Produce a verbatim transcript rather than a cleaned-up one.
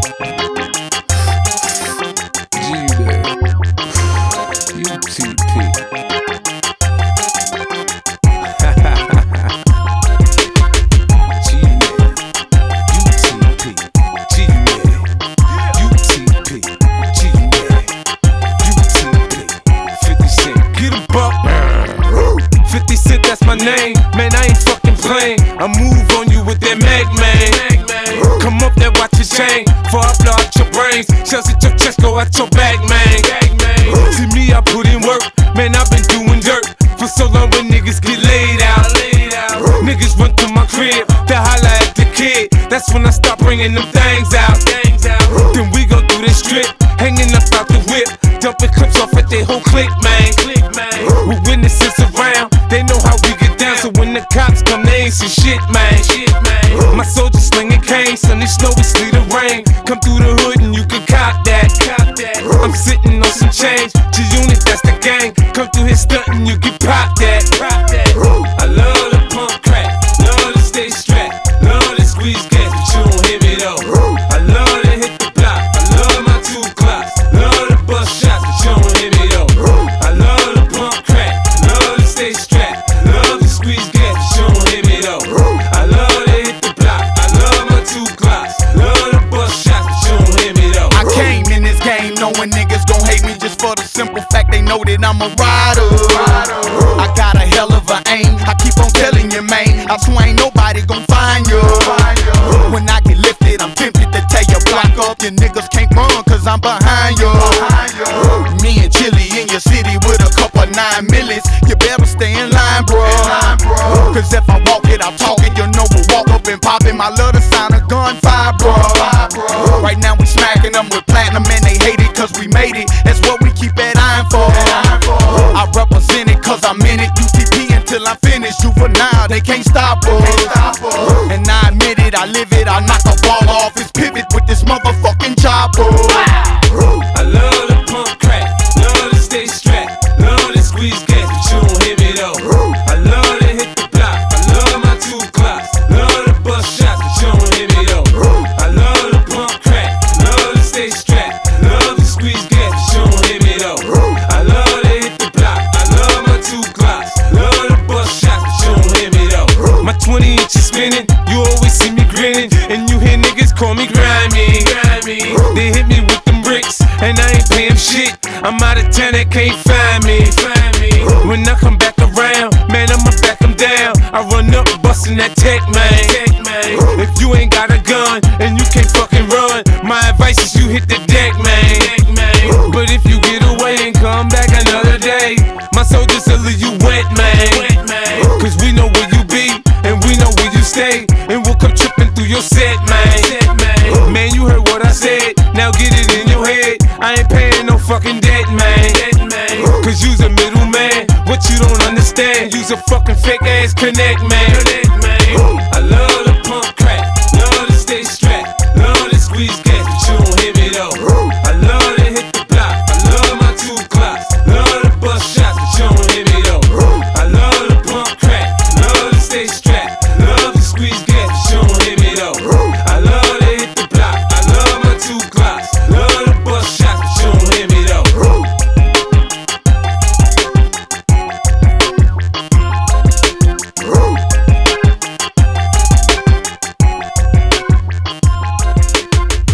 Name, man, I ain't fucking playing. I move on you with that mag, man. Come up there, watch your chain. For I blow out your brains. Shells at your chest, go out your back, man. See me, I put in work. Man, I've been doing dirt for so long when niggas get laid out. Niggas run to my crib, they holla at the kid. That's when I start bringing them things out. Then we go through this strip, hanging up out the whip, dumping clips off at their whole clique, man. With witnesses around, they know how we get down. So when the cops come, they ain't see shit, man. My soldiers slinging canes, sunny, snowy, sleet, and rain. Come through the hood and you can cop that. I'm sitting on some change, G-Unit, that's the gang. Come through here stunting, you can pop that. I love the pump crack, love to stay strapped, love to squeeze gas, but you don't hear me though. I love to hit the block, I love my two clocks, love to bust shots, but you don't hear me though. I love the pump crack, love to stay strapped, love to squeeze gas, but you don't hear me though. I love to hit the block, I love my two clocks, love to bust shots, but you don't hear me though. I came in this game knowing niggas gon' hate me just for the simple fact they know that I'm a rider. I got a hell of a aim, I keep on telling you, man, I swear ain't nobody gon' find you. When I get lifted, I'm tempted to tear your block up. Your niggas can't run cause I'm behind you. Me and Chili in your city with a couple nine millies. You better stay in line, bro. Cause if I walk it, I talk it. You know we'll walk up and pop it. My love the sound of gunfire, bro. Right now we smacking them with platinum and they hate it cause we made it. That's what we keep that iron for. I represent it cause I'm in it. U T P until I'm finished. Juvenile, they can't stop us. And I admit it, I live it. I knock a ball off his pivot with this motherfucking chopper. I love the pump crack, love to stay strapped, love to squeeze gas, but you don't hear me though. I love to hit the block, I love my two clocks, love to bust shots, but you don't hear me though. I love the pump crack, love to stay strapped, love to squeeze gas, but you don't hear me though. I love to hit the block, I love my two clocks, love to bust shots, but you don't hear me though. My twenty inches spinning, you always see me grinning, and you hear niggas call me grimy. They hit me with them bricks, and I ain't paying shit. I'm out of town, they can't find me. When I come back around, man, I'ma back them down. I run up, bustin' that tech, man. If you ain't got a gun, and you can't fucking run, my advice is you hit the deck, man. But if you get away and come back another day, my soldiers will leave you wet, man. Cause we know where you be, and we know where you stay, and we'll come tripping through your set, man. Man, you heard what I said, now get it in your head. I ain't paying no fucking debt, man. Cause you's a middleman, what you don't understand, you's a fucking fake ass connect, man. I love the pump crack, love to stay strapped, love to squeeze